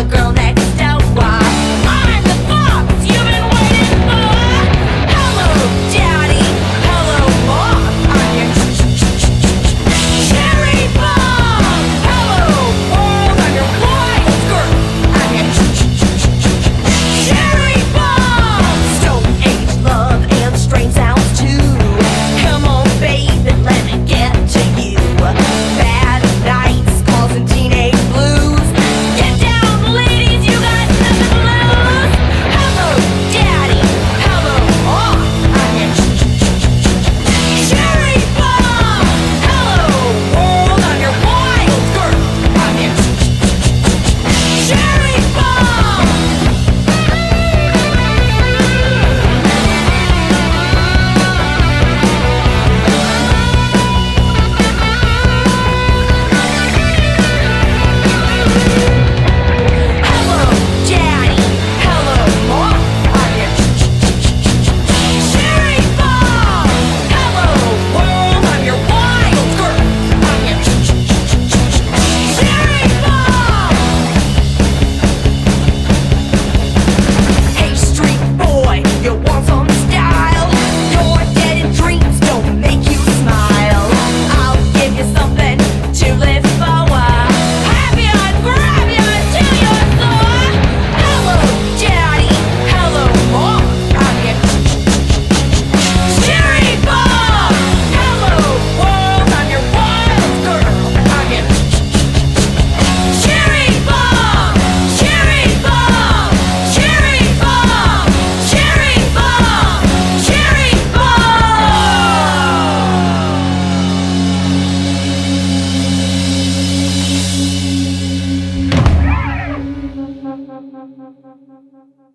the girl next door. I'm the fox you've been waiting for. Hello, Daddy. Hello, Mom. I'm your cherry bomb. Hello, world. I'm your wild skirt. I'm your cherry bomb. Stone age love and strange sounds too. Come on, baby, let me get to you. Bad nights causing teenage blues. Get down, ladies, you got nothing to lose. Hello, Daddy. Hello, Mom. I'm your cherry bomb. Hello, world. I'm your wild girl. I'm your cherry bomb. Hello, Daddy. Hello, Mom. I'm your cherry bomb. Hello, world. I'm your wild girl. I'm your cherry bomb. Hey, street boy, you want some style? Your dead in dreams don't make you smile. I'll give you something to live for. Have you and grab you till you're sore. Hello, Daddy. Hello, Mom. I'm your cherry bomb. Hello, world. I'm your wild girl. I'm your cherry bomb. Cherry bomb. Cherry bomb. Cherry bomb. Cherry bomb.